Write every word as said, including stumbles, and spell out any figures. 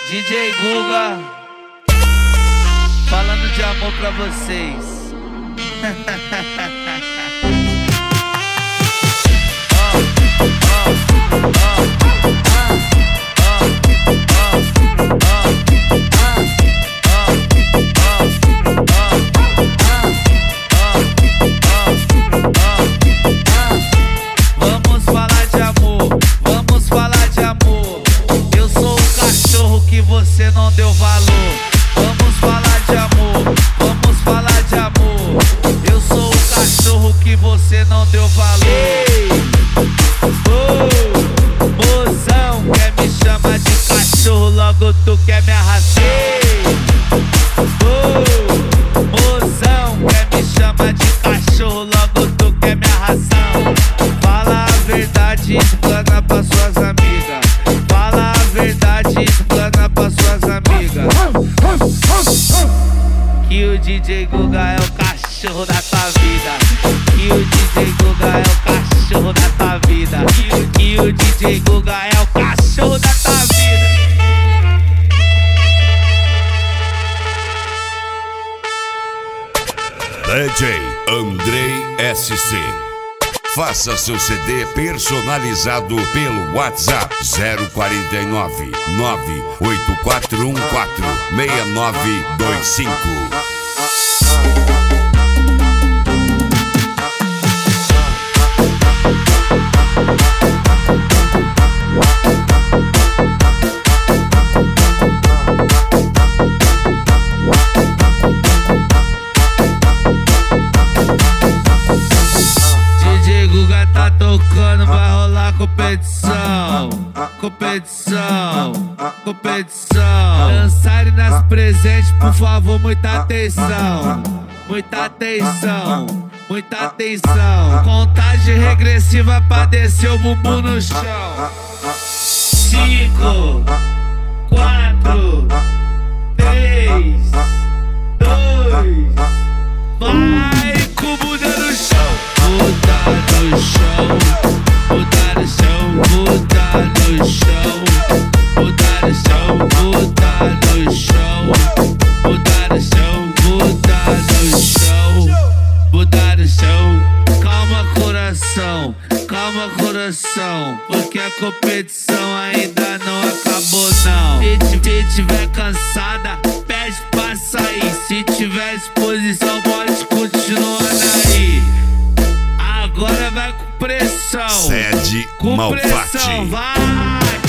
D J Guga, falando de amor pra vocês. Vamos falar de amor, vamos falar de amor. Eu sou o cachorro que você não deu valor. Vamos falar de amor, vamos falar de amor. Eu sou o cachorro que você não deu valor. Ei, oh, mozão, quer me chamar de cachorro, logo tu quer me arrastar. Oh, mozão, quer me chamar de cachorro, logo tu quer me arrasar. Fala a verdade, explana pra suas amigas. Fala a verdade, explana pra suas amigas. Que o D J Guga é o cachorro da tua vida. Que o D J Guga é o cachorro da tua vida. Que o D J Guga é o cachorro da tua vida. D J Andrei S C. Faça seu C D personalizado pelo WhatsApp zero quarenta e nove, nove oito quatro um quatro, seis nove dois cinco. Tá tocando, vai rolar competição, competição, competição. Dançarem nas presentes, por favor, muita atenção, muita atenção, muita atenção. Contagem regressiva pra descer o bumbum no chão. Cinco, quatro, três, dois, vai com o bunda no chão. Bunda no chão, bunda no chão, bunda no chão, bunda no chão, bunda no chão, bunda no chão, bunda no chão, bunda no chão. Calma, coração, calma, coração, porque a competição ainda não acabou não. Se, se tiver cansada, pede pra sair. Se tiver exposição, pode continuar aí. Agora vai com pressão, Sede com Malfatti. pressão, vai!